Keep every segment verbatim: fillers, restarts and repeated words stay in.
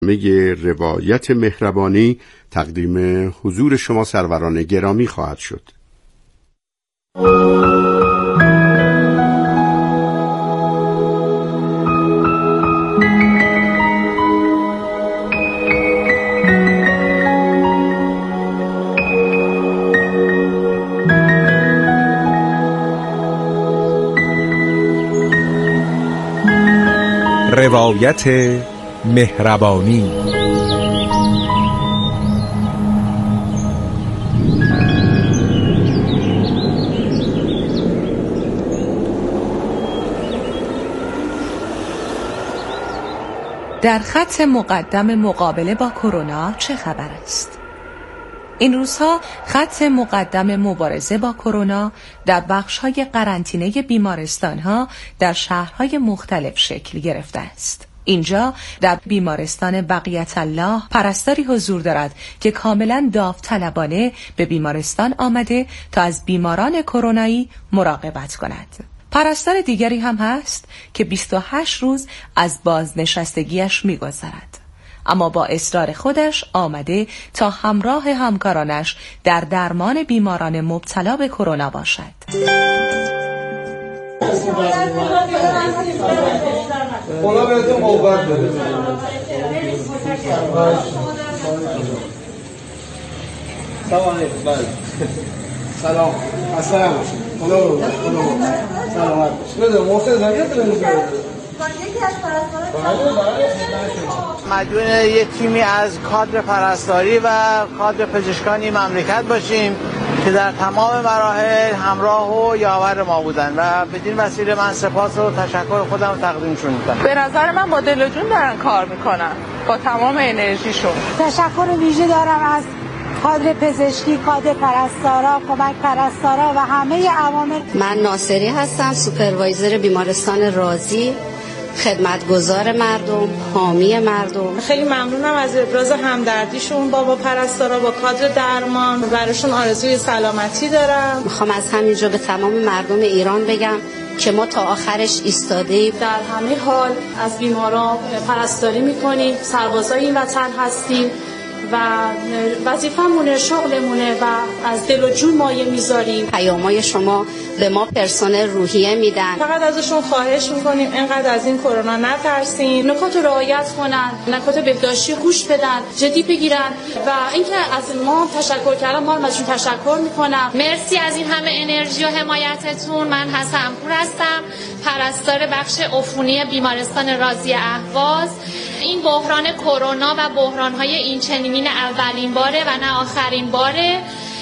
میگه روایت مهربانی تقدیم حضور شما سروران گرامی خواهد شد. روایت مهربانی. در خط مقدم مقابله با کرونا چه خبر است؟ این روزها خط مقدم مبارزه با کرونا در بخش‌های قرنطینه بیمارستان‌ها در شهرهای مختلف شکل گرفته است. اینجا در بیمارستان بقیت الله پرستاری حضور دارد که کاملا داوطلبانه به بیمارستان آمده تا از بیماران کرونایی مراقبت کند. پرستار دیگری هم هست که بیست و هشت روز از بازنشستگیش می‌گذرد، اما با اصرار خودش آمده تا همراه همکارانش در درمان بیماران مبتلا به کرونا باشد. خدا بهتون قوت بده. سلام علیکم. سلام. السلام. خدا رو سلامت باش. بده محسن زنگ بده. مدیون یک تیمی از کادر پرستاری و کادر پزشکانی مملکت باشیم که در تمام مراحل همراه و یاور ما بودن و بدین وسیله من سپاس و تشکر خودم تقدیمشون میکنم. به نظر من با دل و جون دارن کار میکنن، با تمام انرژیشون. تشکر ویژه دارم از کادر پزشکی، کادر پرستارا، کمک پرستارا و همه عوامل. من ناصری هستم، سوپروایزر بیمارستان رازی، خدمتگزار مردم، حامی مردم. خیلی ممنونم از ابراز همدردیشون با با پرستارا، با کادر درمان. براشون آرزوی سلامتی دارم. میخوام از همینجا به تمام مردم ایران بگم که ما تا آخرش ایستاده‌ایم. در همه حال از بیماران پرستاری میکنیم، سربازای این وطن هستیم و وظیفه‌مونه، شغلمونه و از دل و جون مایه میذاریم. پیام‌های شما به ما پرسنل روحیه میدن. فقط ازشون خواهش میکنیم اینقدر از این کرونا نترسین، نکات رو رعایت کنن، نکات بهداشتی گوش بدن، جدی بگیرن و اینکه از ما تشکر کردن، ما هم ازشون تشکر میکنم. مرسی از این همه انرژی و حمایتتون. من حسن پور هستم، پرستار بخش عفونی بیمارستان رازی اهواز. این بحران کرونا و بحران‌های این چنینین اولین باره و نه آخرین باره.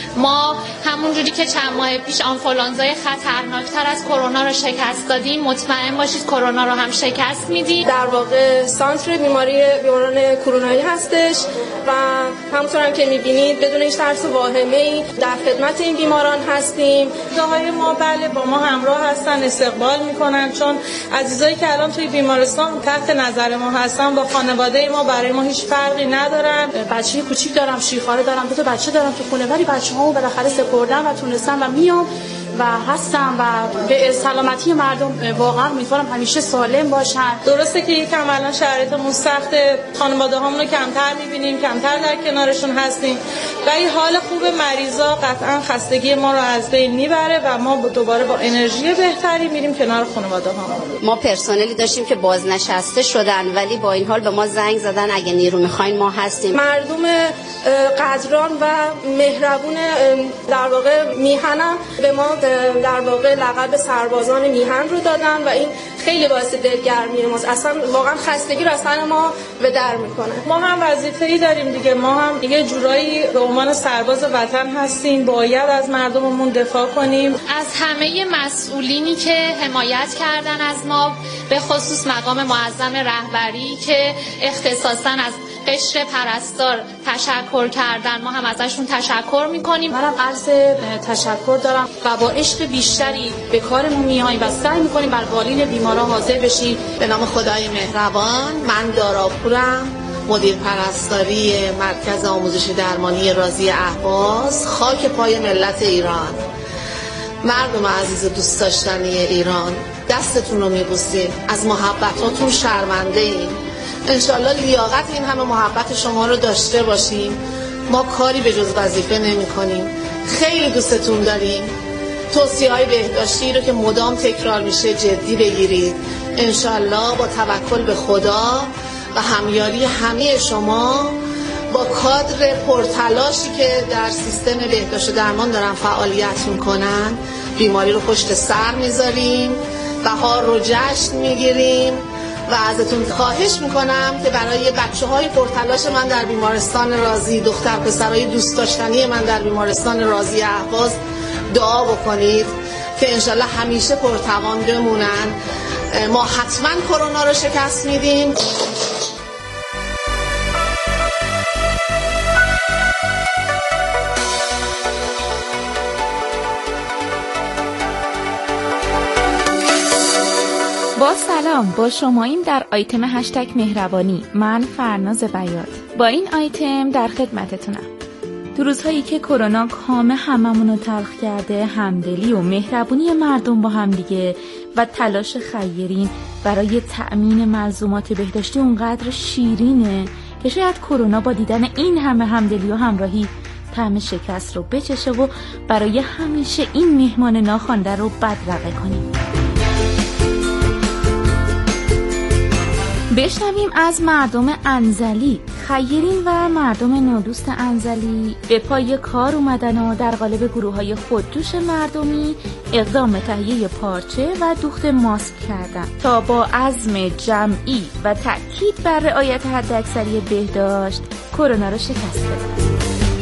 ما همون جوری که چند ماه پیش آنفولانزای خطرناکتر از کرونا رو شکست دادیم، مطمئن باشید کرونا رو هم شکست میدیم. در واقع سانتر بیماری بیماران کرونایی هستش و همونطور هم که میبینید بدون هیچ ترس و واهمه‌ای در خدمت این بیماران هستیم. داهای ما بله با ما همراه هستن، استقبال میکنن، چون عزیزایی که الان توی بیمارستان تحت نظر ما هستن با خانواده ما برای ما هیچ فرقی ندارن. بچه کوچیک دارم، شیخاره دارم، دو تا بچه دارم تو خونه، ولی بچه‌ها بالاخره سپردم و تونستم و میام و هستم و به سلامتی مردم واقعا امیدوارم همیشه سالم باشن. درسته که یکم الان شرایطمون سخته، خانواده هامون رو کمتر میبینیم، کمتر در کنارشون هستیم، ولی حال خوب مریضا قطعا خستگی ما رو از بین میبره و ما دوباره با انرژی بهتری میریم کنار خانواده هامون. ما پرسنلی داشتیم که بازنشسته شدن ولی با این حال به ما زنگ زدن اگه نیرو میخواین ما هستیم. مردم قدران و مهربون در واقع میهنم به ما در واقع لقب سربازان میهن رو دادن و این خیلی باعث دلگرمی ماست. اصلا واقعا خستگی رو اصلا ما به در میکنه. ما هم وظیفه‌ای داریم دیگه، ما هم دیگه جورایی به عنوان سرباز وطن هستیم، باید از مردممون دفاع کنیم. از همه مسئولینی که حمایت کردن از ما، به خصوص مقام معظم رهبری که اختصاصا از قشر پرستار تشکر کردن، ما هم ازشون تشکر میکنیم. منم عرض تشکر دارم و با عشق بیشتری به کارمون میاییم و سعی میکنیم بر بالین بیماران حاضر بشیم. به نام خدای مهربان، من داراپورم، مدیر پرستاری مرکز آموزش درمانی رازی اهواز، خاک پای ملت ایران. مردم عزیز و دوست داشتنی ایران، دستتون رو میبوسیم، از محبتاتون شرمنده ایم. انشالله لیاقت این همه محبت شما رو داشته باشیم. ما کاری به جز وظیفه نمی کنیم. خیلی دوستتون داریم. توصیه های بهداشتی رو که مدام تکرار میشه جدی بگیرید. انشالله با توکل به خدا و همیاری همه شما با کادر پرتلاشی که در سیستم بهداشت و درمان دارن فعالیت میکنن بیماری رو پشت سر میذاریم، بهار رو جشن میگیریم و ازتون خواهش میکنم که برای بچه های پرتلاش من در بیمارستان رازی، دختر پسرای دوست داشتنی من در بیمارستان رازی اهواز دعا بکنید که انشالله همیشه پرتوان بمونن. ما حتما کرونا رو شکست میدیم. با سلام، با شماییم در آیتم هشتگ مهربانی. من فرناز بیات با این آیتم در خدمتتونم. تو روزهایی که کرونا کام هممون رو تلخ کرده، همدلی و مهربونی مردم با همدیگه و تلاش خیرین برای تأمین ملزومات بهداشتی اونقدر شیرینه که شاید کرونا با دیدن این همه همدلی و همراهی طعم شکست رو بچشه و برای همیشه این میهمان ناخوانده رو بدرقه کنیم. بشنویم از مردم انزلی. خیرین و مردم نادوست انزلی به پای کار اومدن و در قالب گروه‌های خودجوش مردمی اقدام به تهیه پارچه و دوخت ماسک کردن تا با عزم جمعی و تأکید بر رعایت حداکثری بهداشت کرونا را شکست بدن.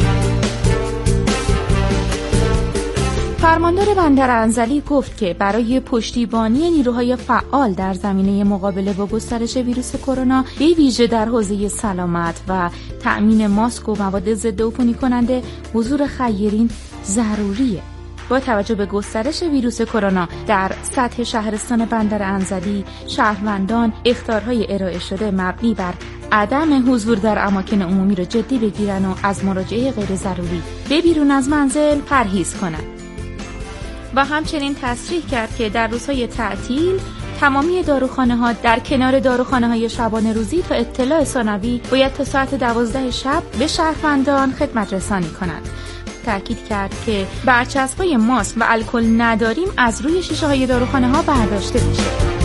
فرماندار بندر انزلی گفت که برای پشتیبانی نیروهای فعال در زمینه مقابله با گسترش ویروس کرونا، به ویژه در حوزه سلامت و تأمین ماسک و مواد ضد عفونی کننده، حضور خیرین ضروریه. با توجه به گسترش ویروس کرونا در سطح شهرستان بندر انزلی، شهروندان اخطارهای ارائه شده مبنی بر عدم حضور در اماکن عمومی را جدی بگیرن و از مراجعه غیر ضروری به بیرون از منزل پرهیز کنند. و همچنین تصریح کرد که در روزهای تعطیل تمامی داروخانه‌ها در کنار داروخانه‌های شبانه روزی تا اطلاع ثانوی باید تا ساعت دوازده شب به شهروندان خدمت رسانی کنند. تأکید کرد که برچسب‌های ماسک و الکل نداریم از روی شیشه‌های داروخانه‌ها برداشته بشه.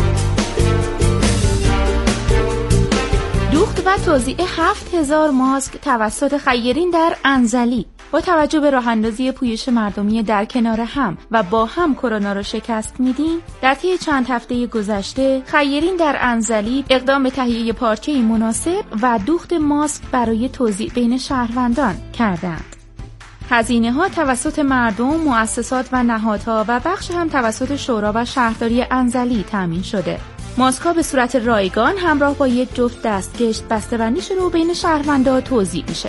دوخت و توزیع هفت هزار ماسک توسط خیرین در انزلی. با توجه به راه اندازی پویش مردمی در کنار هم و با هم کرونا را شکست میدیم، در طی چند هفته گذشته خیرین در انزلی اقدام به تهیه پارچه‌ای مناسب و دوخت ماسک برای توزیع بین شهروندان کردند. هزینه ها توسط مردم، مؤسسات و نهادها و بخش هم توسط شورا و شهرداری انزلی تامین شده. ماسک ها به صورت رایگان همراه با یک جفت دستکش بسته‌بندی شده و بین شهروندان توزیع میشه.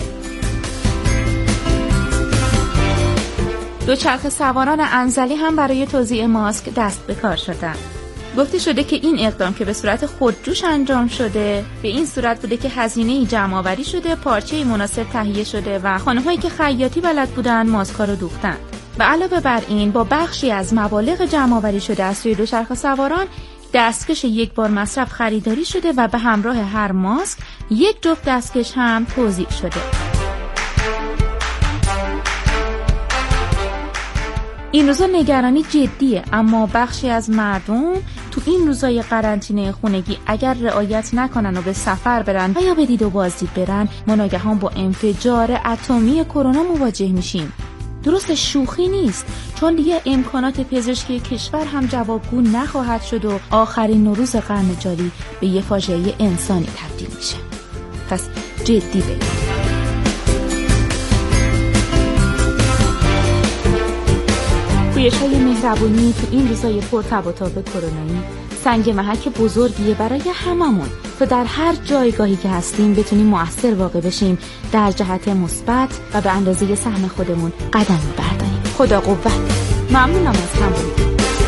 دوچرخه سواران انزلی هم برای توزیع ماسک دست به کار شدند. گفته شده که این اقدام که به صورت خودجوش انجام شده، به این صورت بوده که هزینه‌ای جمع آوری شده، پارچه‌ای مناسب تهیه شده و خانم‌هایی که خیاطی بلد بودن ماسک‌ها رو دوختن. و علاوه بر این با بخشی از مبالغ جمع آوری شده از سوی دوچرخه سواران دستکش یک بار مصرف خریداری شده و به همراه هر ماسک یک جفت دستکش هم توزیع شده. این روزا نگرانی جدیه، اما بخشی از مردم تو این روزای قرنطینه خونگی اگر رعایت نکنن و به سفر برن و یا به دید و بازدید برن، ما ناگهان با انفجار اتمی کرونا مواجه میشیم. درست شوخی نیست، چون دیگه امکانات پزشکی کشور هم جوابگو نخواهد شد و آخرین نوروز قرن جاری به یه فاجعه انسانی تبدیل میشه. پس جدی بگید. پویش‌های مهربونی تو این روزای پرتب و تاب کرونایی سنگ محک بزرگیه برای هممون تا در هر جایگاهی که هستیم بتونیم مؤثر واقع بشیم در جهت مثبت و به اندازه سهم خودمون قدم برداریم. خدا قوت. ممنونم از همراهی.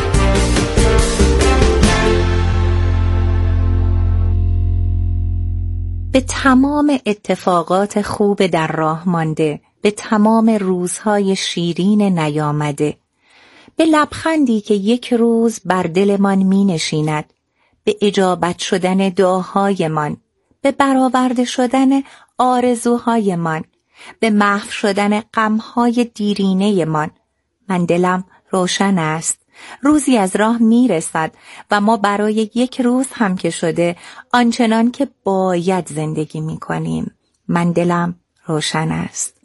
به تمام اتفاقات خوب در راه مانده، به تمام روزهای شیرین نیامده، به لبخندی که یک روز بر دلمان می نشیند، به اجابت شدن دعاهایمان، به برآورده شدن آرزوهایمان، به محو شدن غمهای دیرینه‌مان. من دلم روشن است. روزی از راه میرسد و ما برای یک روز هم که شده آنچنان که باید زندگی میکنیم. من دلم روشن است.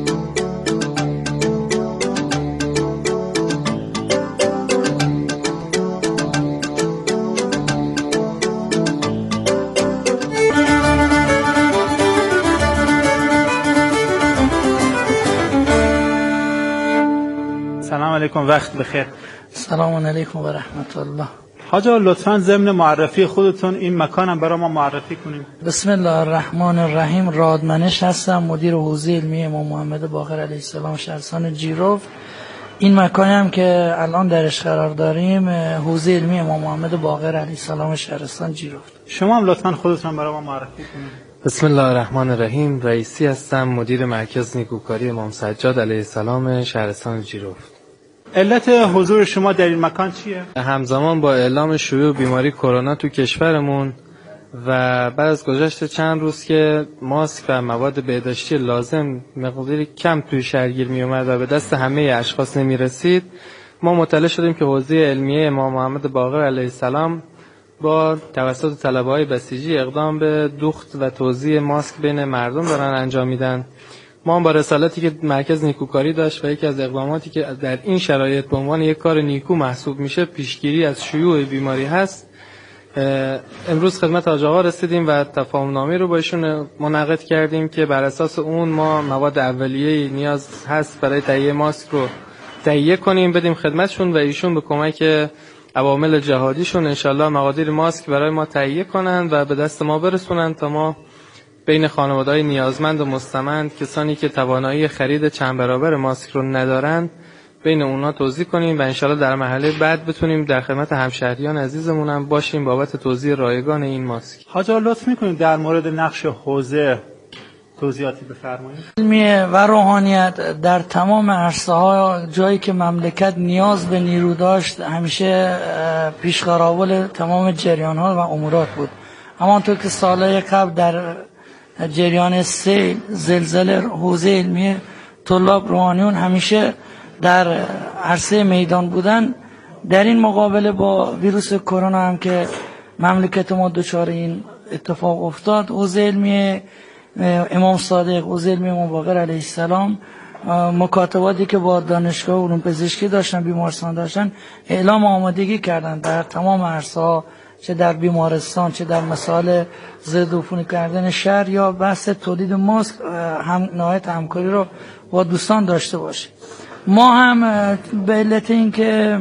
سلام علیکم، وقت بخیر. سلام علیکم و رحمت الله. حاج آقا لطفاً ضمن معرفی خودتون این مکانم برای ما معرفی کنیم. بسم الله الرحمن الرحیم. رادمنش هستم، مدیر حوزه علمی امام محمد باقر علیه السلام شهرستان جیرفت. این مکانی هم که الان درش قرار داریم حوزه علمی امام محمد باقر علیه السلام شهرستان جیرفت. شما هم لطفاً خودتون برای ما معرفی کنید. بسم الله الرحمن الرحیم. رئیسی هستم، مدیر مرکز نیکوکاری امام سجاد علیه السلام شهرستان جیرفت. علت حضور شما در این مکان چیه؟ همزمان با اعلام شیوع بیماری کرونا تو کشورمون و بعد از گذشت چند روز که ماسک و مواد بهداشتی لازم مقداری کم توی شهرگیر می اومد و به دست همه اشخاص نمی رسید، ما مطلع شدیم که حوزه علمیه امام محمد باقر علیه السلام با توسط طلبه‌های بسیجی اقدام به دوخت و توزیع ماسک بین مردم دارن انجام میدن. ما هم با رسالتی که مرکز نیکوکاری داشت و یکی از اقداماتی که در این شرایط به عنوان یک کار نیکو محسوب میشه پیشگیری از شیوع بیماری هست، امروز خدمت حاج آقا رسیدیم و تفاهم نامه رو با ایشون منعقد کردیم که بر اساس اون ما مواد اولیه نیاز هست برای تهیه ماسک رو تهیه کنیم بدیم خدمتشون و ایشون به کمک عوامل جهادیشون انشالله مقادیر ماسک برای ما تهیه کنن و به دست ما برسونن تا ما بین خانواده‌های نیازمند و مستمند، کسانی که توانایی خرید چند برابر ماسک رو ندارن، بین اونا توزیع کنیم و انشالله در مرحله بعد بتونیم در خدمت همشهریان عزیزمون هم باشیم بابت توزیع رایگان این ماسک. حاج آقا لطف می‌کنید در مورد نقش حوزه توضیحاتی بفرمایید. علمیه و روحانیت در تمام عرصه‌ها جایی که مملکت نیاز به نیرو داشت همیشه پیشقراول تمام جریان‌ها و امورات بود. همانطور که سالهای قبل در جریان سیل، زلزله، حوزه علمی طلاب روحانیون همیشه در عرصه میدان بودن، در این مقابله با ویروس کرونا هم که مملکت ما دچار این اتفاق افتاد، حوزه علمی امام صادق، حوزه علمی امام باقر علیه السلام مکاتباتی که با دانشگاه علوم پزشکی داشتن، بیمارستان داشتن، اعلام آمادگی کردن در تمام عرصه‌ها، چه در بیمارستان چه در مسائل ضد عفونی کردن شهر یا بحث تولید ماسک هم نهایت همکاری رو با دوستان داشته باشیم. ما هم به علت اینکه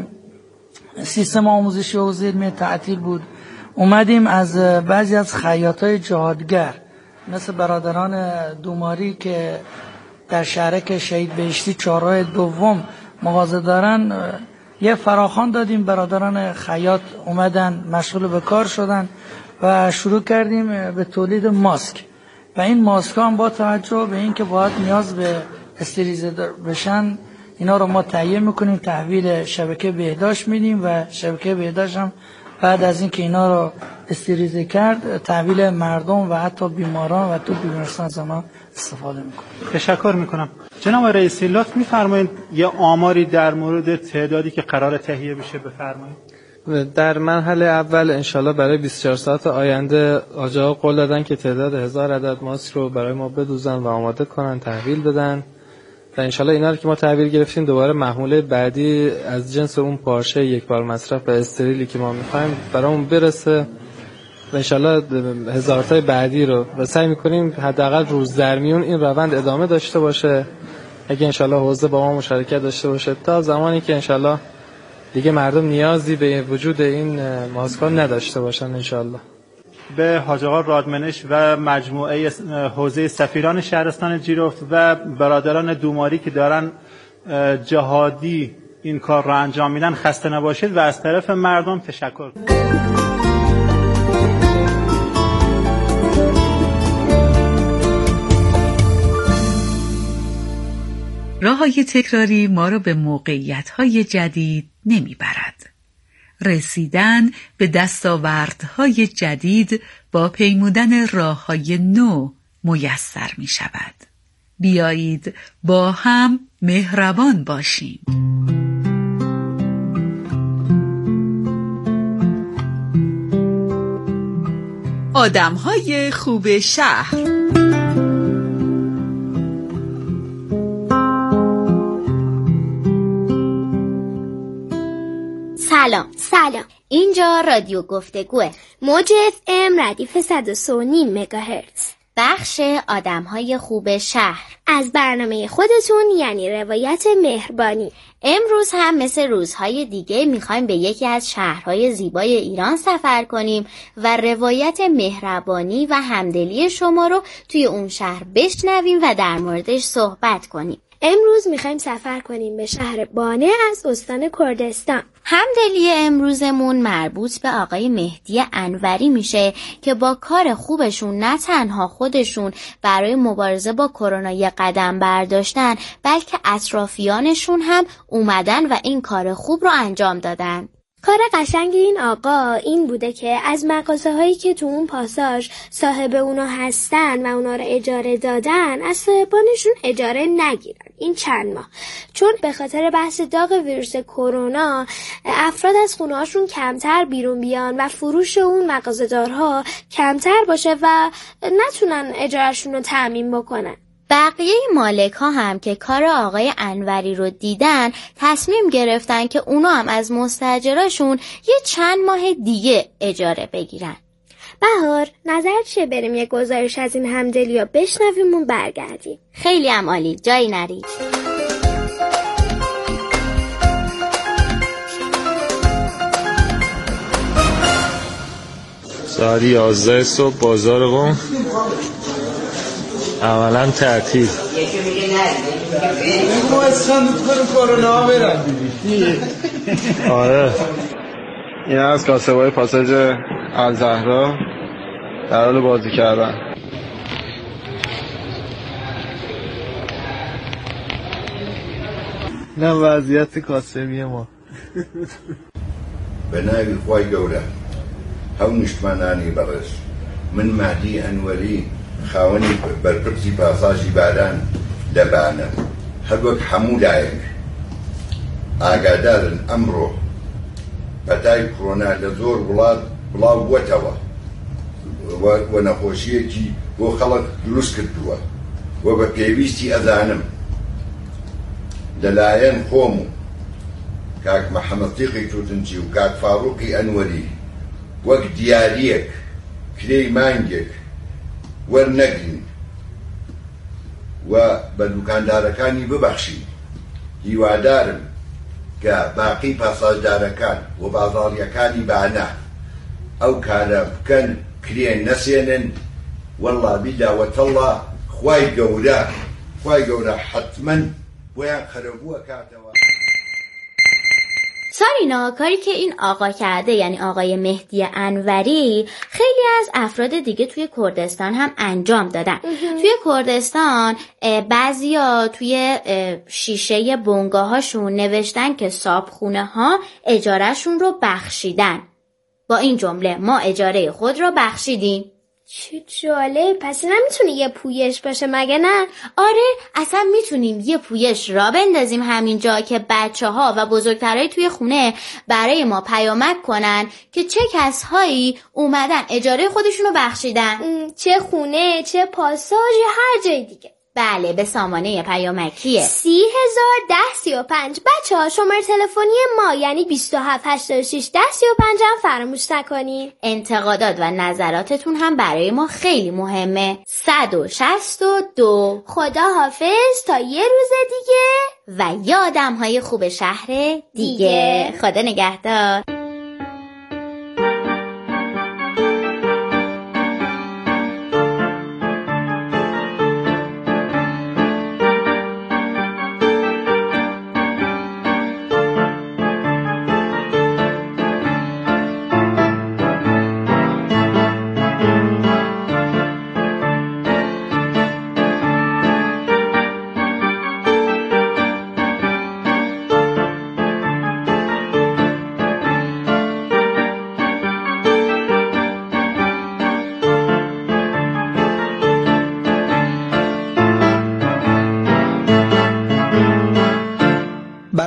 سیستم آموزشی حوزه علمی تعطیل بود اومدیم از بعضی از خیاطای جهادگر مثل برادران دوماری که در شهرک شهید بهشتی چهارراه دوم مغازه دارن یه فراخوان دادیم. برادران خیاط اومدن مشغول به کار شدن و شروع کردیم به تولید ماسک و این ماسک هم با توجه به این که باید نیاز به استریزه بشن اینا رو ما تهیه میکنیم، تحویل شبکه بهداشت میدیم و شبکه بهداشت هم بعد از این که اینا رو استریزه کرد تحویل مردم و حتی بیماران و تو بیمارستان زمان استفاده میکنیم. تشکر میکنم. جناب رئیسی لطف میفرمایید یه آماری در مورد تعدادی که قرار تهیه بشه بفرمایید. در مرحله اول انشالله برای بیست و چهار ساعت آینده آجاها قول دادن که تعداد هزار عدد ماسک رو برای ما بدوزن و آماده کنن تحویل بدن و انشالله اینا رو که ما تحویل گرفتیم دوباره محموله بعدی از جنس اون پارچه یک بار مصرف و استریلی که ما میخوایم برامون برسه و انشالله هزارتای بعدی رو و سعی میکنیم حداقل روز در میون این روند ادامه داشته باشه اگه انشالله حوزه با ما مشارکت داشته باشه تا زمانی که انشالله دیگه مردم نیازی به وجود این ماسک‌ها نداشته باشن انشالله. به حاج آقا رادمنش و مجموعه حوزه سفیران شهرستان جیرفت و برادران دوماری که دارن جهادی این کار را انجام میدن خسته نباشید و از طرف مردم تشکر. راه‌های تکراری ما را به موقعیت‌های جدید نمی‌برد. رسیدن به دستاوردهای جدید با پیمودن راههای نو میسر می شود. بیایید با هم مهربان باشیم. آدمهای خوب شهر. سلام سلام، اینجا رادیو گفتگوه، موج اف ام ردیف صد و سه و نیم مگاهرتز، بخش آدمهای خوب شهر، از برنامه خودتون یعنی روایت مهربانی. امروز هم مثل روزهای دیگه میخوایم به یکی از شهرهای زیبای ایران سفر کنیم و روایت مهربانی و همدلی شما رو توی اون شهر بشنویم و در موردش صحبت کنیم. امروز میخوایم سفر کنیم به شهر بانه از استان کردستان. همدلی امروزمون مربوط به آقای مهدی انوری میشه که با کار خوبشون نه تنها خودشون برای مبارزه با کرونا یه قدم برداشتن، بلکه اطرافیانشون هم اومدن و این کار خوب رو انجام دادن. کار قشنگ این آقا این بوده که از مغازه هایی که تو اون پاساژ صاحب اونا هستن و اونا رو اجاره دادن از صاحبانشون اجاره نگیرن این چند ماه، چون به خاطر بحث داغ ویروس کرونا افراد از خونه هاشون کمتر بیرون بیان و فروش اون مغازه‌دارها کمتر باشه و نتونن اجارهشون رو تأمین بکنن. بقیه مالک ها هم که کار آقای انوری رو دیدن تصمیم گرفتن که اونا هم از مستاجراشون یه چند ماه دیگه اجاره بگیرن. بهار، نظر چیه بریم یه گزارش از این همدلی ها بشنویم و برگردیم؟ خیلی هم عالی، جایی نرید. ساعت یازده صبح بازار قم اولا تعطیل. ما از خندت کنیم کرونا برن. آره، این از کاسبای پاساژ الزهرا در حال بازی کردن. نه وضعیت کاسبی ما. به ناوی خوای گەورە هەو نیشتمانانی بەڕێز من مهدی ئەنوەری خاوەنی بەرپرسی پاساژی باران دەبانە هەروەک هەموو لایەک ئاگادارن ئەمڕۆ بەتای کۆرۆنا لە زۆر وڵات بڵاو بووەتەوە و نەخۆشیەکی بۆ خەڵک دروست کردووە و بە پێویستی ئەزانم لەلایەن خۆم و کاک محەممەد تیقی تووتنجی و کاک فاڕوقی ئەنوەری وەک دیاریەک کرێی مانگێک وەرنەگرین و بە دوکاندارەکانی ببەخشین. هیوادارم کە باقی پاساژدارەکان و بازاڕیەکانی بانە ئەو کارە بکەن، کرێن نەسێنن. وەڵڵا بیلا وەتەڵڵا خوای گەورە خوای گەورە حتمەن بۆیان خەرەبووە کاتەوە. سارینا، کاری که این آقا کرده یعنی آقای مهدی انوری خیلی از افراد دیگه توی کردستان هم انجام دادن. توی کردستان بعضیا توی شیشه بنگاه هاشون نوشتن که صابخونه ها اجارهشون رو بخشیدن با این جمله: ما اجاره خود رو بخشیدیم. چه جالب، پس نمیتونه یه پویش باشه مگه نه؟ آره، اصلا میتونیم یه پویش را بندازیم همینجا که بچه ها و بزرگترهای توی خونه برای ما پیامک کنن که چه کسهایی اومدن اجاره خودشونو بخشیدن. چه خونه، چه پاساژی، هر جای دیگه. بله، به سامانه پیامکیه سی هزار ده سی و پنج. بچه ها شماره تلفنی ما یعنی بیست و هفت هشتاد و شش ده سی و پنج هم فراموش نکنین. انتقادات و نظراتتون هم برای ما خیلی مهمه. صد و شصت و دو. خدا حافظ تا یه روز دیگه و یه آدم های خوب شهر دیگه, دیگه. خدا نگهدار.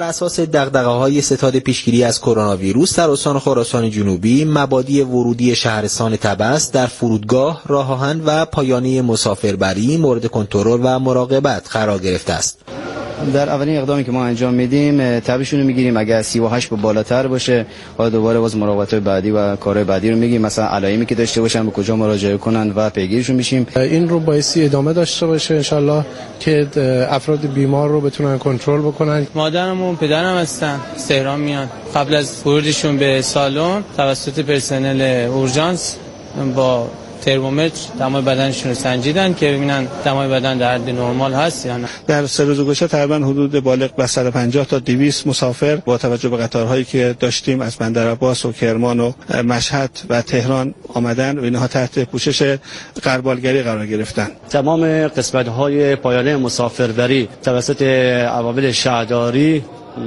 اساس دغدغه‌های ستاد پیشگیری از کرونا ویروس در استان خراسان جنوبی، مبادی ورودی شهرستان طبس در فرودگاه، راه آهن و پایانه مسافربری مورد کنترل و مراقبت قرار گرفته است. در اولین اقدامی که ما انجام میدیم تبشون رو میگیریم، اگر سی و هشت به بالاتر باشه حالا دوباره باز مراقبت‌های بعدی و کارهای بعدی رو میگیم، مثلا علائمی که داشته باشن به کجا مراجعه کنن و پیگیرشون میشیم. این رو بایستی ادامه داشته باشه انشالله که افراد بیمار رو بتونن کنترل بکنن. مادرم و پدرم هستن، تهران میان. قبل از ورودشون به سالن توسط پرسنل اورژانس با ترمومتر دمای بدنشون رو سنجیدن که ببینن دمای بدن در حد نرمال هست یا نه. در سه روز گذشته تقریبا حدود بالغ به صد و پنجاه تا دویست مسافر با توجه به قطارهایی که داشتیم از بندرعباس و کرمان و مشهد و تهران آمدن و اینها تحت پوشش غربالگری قرار گرفتن. تمام قسمت‌های پایانه مسافربری توسط عوامل شهرداری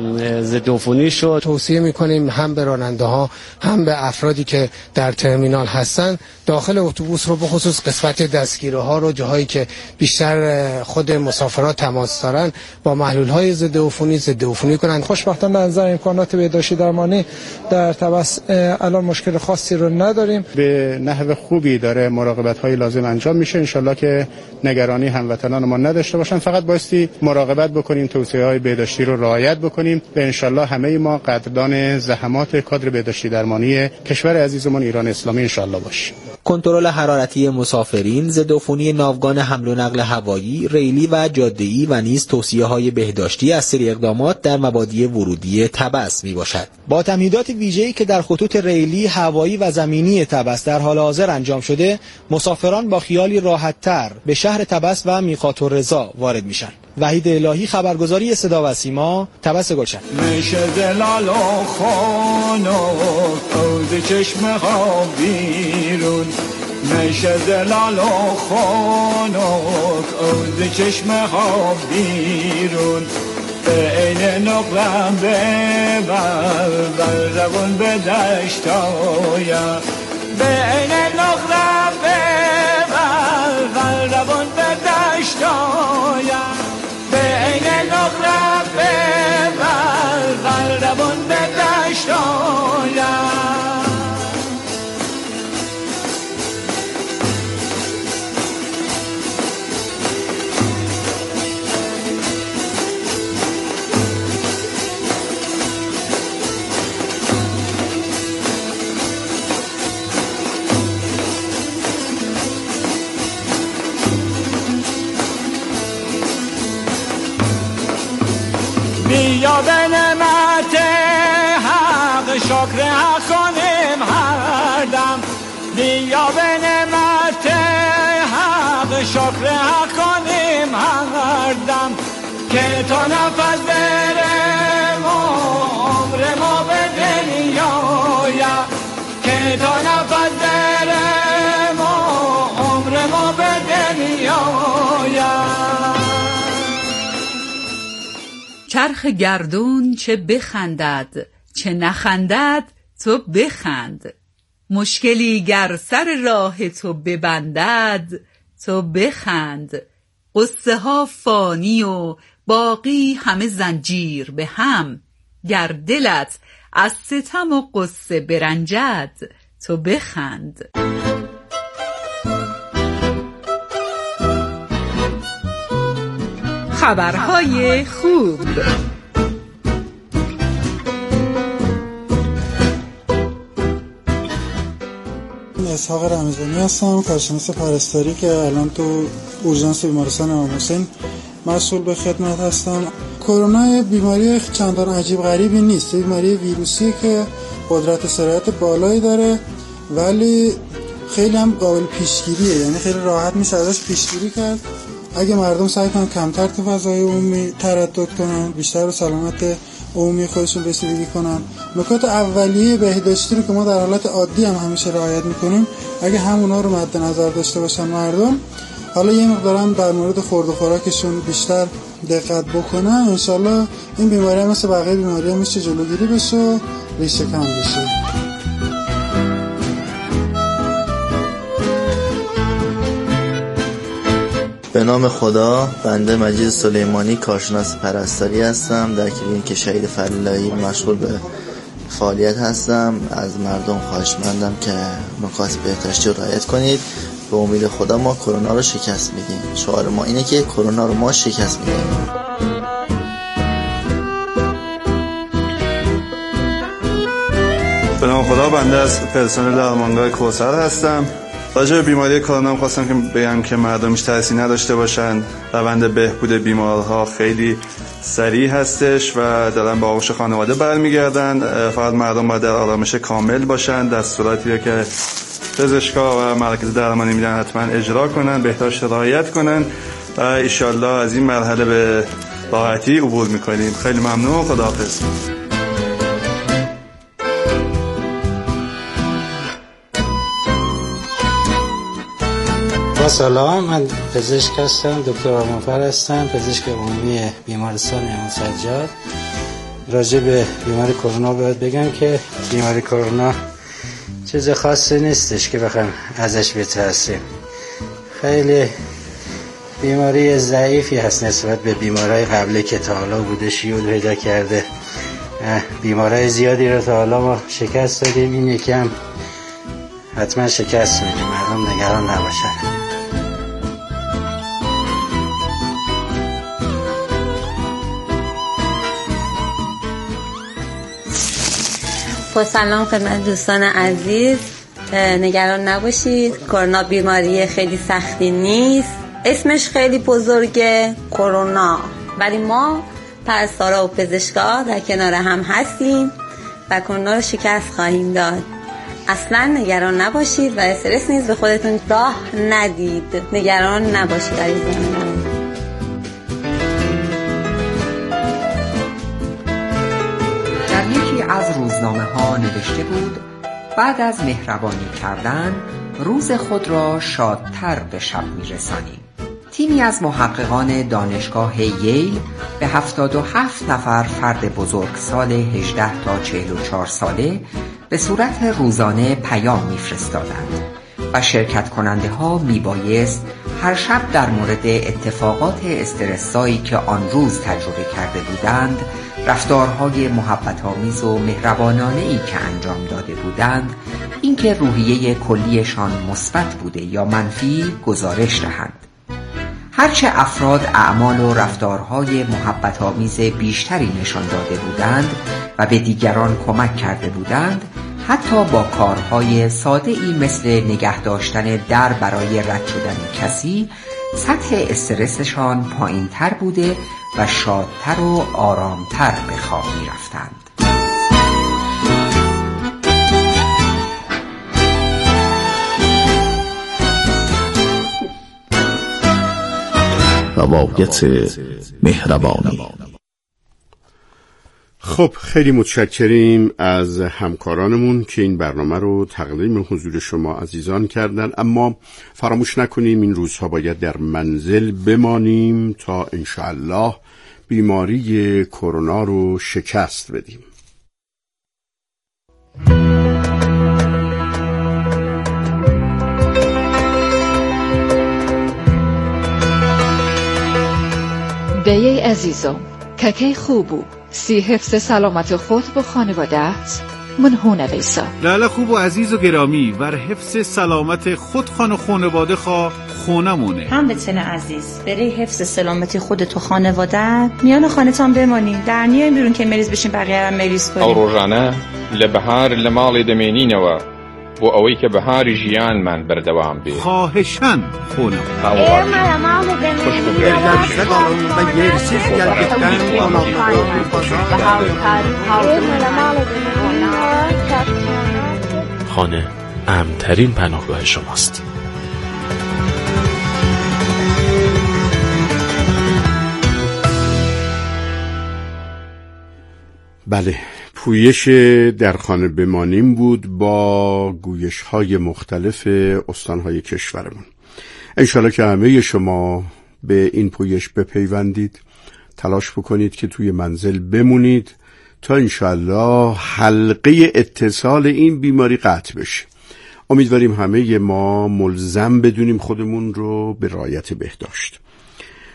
ضد عفونی شد. توصیه میکنیم هم به راننده ها هم به افرادی که در ترمینال هستن داخل اتوبوس رو به خصوص قسمت دستگیره ها رو، جاهایی که بیشتر خود مسافرات تماس دارن، با محلول های ضد عفونی ضد عفونی کنند. خوشبختانه در نظر امکانات بهداشتی درمانی در طبس الان مشکل خاصی رو نداریم. به نحو خوبی داره مراقبت های لازم انجام میشه. انشالله که نگرانی هموطنان ما نداشته باشن، فقط بایستی مراقبت بکنیم، توصیه های بهداشتی رو رعایت بکنیم و انشالله همه ما قدردان زحمات کادر بهداشتی درمانی کشور عزیزمون ایران اسلامی انشالله باشیم. کنترل حرارتی مسافرین، ضد عفونی ناوگان حمل و نقل هوایی، ریلی و جاده‌ای و نیز توصیه‌های بهداشتی از سری اقدامات در مبادی ورودی طبس میباشد. با تمهیدات ویژه‌ای که در خطوط ریلی، هوایی و زمینی طبس در حال حاضر انجام شده، مسافران با خیالی راحت‌تر به شهر طبس و میقات الرضا وارد میشن. وحید الهی، خبرگزاری صدا و سیما، طبس گلشن. میشه دلال و خانوک اوز چشم ها بیرون، میشه دلال و خانوک اوز چشم ها بیرون، به این نقرم ببر بر روون به دشتایا، به این نقرم ببر بر روون به دشتایا، به این نقرم ببر بر روون به دشتایا. بیا به نعمت حق شکر حق کنیم هر دم، بیا به نعمت حق شکر حق کنیم هر دم، که تا نفس برم و عمر ما به دنیایا، که تا نفس برم و عمر ما به دنیایا. چرخ گردون چه بخندد چه نخندد تو بخند، مشکلی گر سر راه تو ببندد تو بخند، قصه ها فانی و باقی همه زنجیر به هم، گر دلت از ستم و قصه برنجد تو بخند. خبرهای خوب. اسحاق رمضانی هستم، کارشناس پرستاری که الان تو اورژانس بیمارستان امام حسین مسئول به خدمت هستم. کرونا بیماری چندان عجیب غریبی نیست، بیماری ویروسی که قدرت سرایت بالایی داره ولی خیلی هم قابل پیشگیریه، یعنی خیلی راحت میشه ازش پیشگیری کرد اگه مردم سعی کنن کمتر تو فضای عمومی تردد کنن، بیشتر به سلامت عمومی خودشون رسیدگی کنن. نکات اولیه بهداشتی رو که ما در حالت عادی هم همیشه رعایت میکنیم اگه همونا رو مد نظر داشته باشن مردم، حالا یه مقدارم در مورد خورد و خوراکشون بیشتر دقت بکنن، انشالله این بیماری هم مثل بقیه بیماری هم میشه جلوگیری بشه و ریشه کم بشه. به به نام خدا، بنده مجید سلیمانی کارشناس پرستاری هستم. در کلینیک شهید فلاحی مشغول به فعالیت هستم. از مردم خواهشمندم که نکات بهداشتی رو رعایت کنید. به امید خدا ما کرونا رو شکست میدیم. شعار ما اینه که کرونا رو ما شکست میدیم. به نام خدا، بنده از پرسنل درمانگاه کوثر هستم. راجع به بیماری کرونا خواستم که بگم که مردمش تأثیر نداشته باشن. روند بهبود بیمارها خیلی سریع هستش و دارن به آغوش خانواده برمیگردن. فقط مردم باید در آرامش کامل باشن. دستوراتی که پزشکا و مراکز درمانی میدن حتما اجرا کنن، بهداشت رعایت کنن و انشالله از این مرحله به راحتی عبور میکنیم. خیلی ممنون. خداحافظ. سلام، من پزشک هستم، دکتر آرمانفر هستم، پزشک عمومی بیمارستان امام سجاد. راجع به بیماری کرونا باید بگم که بیماری کرونا چیز خاصی نیستش که بخوایم ازش بترسیم. خیلی بیماری ضعیفی هست نسبت به بیمارهای قبلی که تا حالا بوده شیوع پیدا کرده. بیمارهای زیادی رو تا حالا ما شکست دادیم، این یکی هم حتما شکست میدیم. مردم نگران نباشن. سلام خدمت دوستان عزیز. نگران نباشید، کرونا بیماری خیلی سختی نیست. اسمش خیلی بزرگه، کرونا، ولی ما پرستارا و پزشکا در کنار هم هستیم و کرونا رو شکست خواهیم داد. اصلا نگران نباشید و استرس نیست، به خودتون راه ندید. نگران نباشید عزیزان. از روزنامه ها نوشته بود بعد از مهربانی کردن روز خود را شادتر به شب می رسانیم. تیمی از محققان دانشگاه ییل به هفتاد و هفت نفر فرد بزرگسال هجده تا چهل و چهار ساله به صورت روزانه پیام می فرستادند و شرکت کننده ها می بایست هر شب در مورد اتفاقات استرسایی که آن روز تجربه کرده بودند، رفتارهای محبت‌آمیز و مهربانانه‌ای که انجام داده بودند، اینکه روحیه کلیشان مثبت بوده یا منفی گزارش دهند. هرچه افراد اعمال و رفتارهای محبت‌آمیز بیشتری نشان داده بودند و به دیگران کمک کرده بودند، حتی با کارهای ساده‌ای مثل نگه داشتن در برای رد شدن کسی، سطح استرسشان پایین‌تر بوده و شادتر و آرامتر به خواب می‌رفتند. روایت مهربانی. خب خیلی متشکریم از همکارانمون که این برنامه رو تقدیم حضور شما عزیزان کردن. اما فراموش نکنیم این روزها باید در منزل بمانیم تا انشاءالله بیماری کرونا رو شکست بدیم. بیای عزیزم که خوبو سی حفظ سلامت خود و خانواده‌ات من هونه بیسا لاله خوب و عزیز و گرامی ور حفظ سلامت خود خان و خانواده خواه خونمونه. هم بتنه عزیز برای حفظ سلامتی خودت و خانواده میان خانتان بمانی، در نیایم بیرون که مریض بشین بقیه هم مریض کنیم. او روزانه لبهار لمالی دمینینەوە بۆ ئەوەی کە بەهاری ژیانمان بەردەوام بێت. خواهشاً خونم. خانه امن‌ترین پناهگاه شماست. بله، پویش در خانه بمانیم بود با گویش های مختلف استانهای کشورمون. انشالله که همه شما به این پویش بپیوندید، تلاش بکنید که توی منزل بمونید تا انشالله حلقه اتصال این بیماری قطع بشه. امیدواریم همه ما ملزم بدونیم خودمون رو به رعایت بهداشت.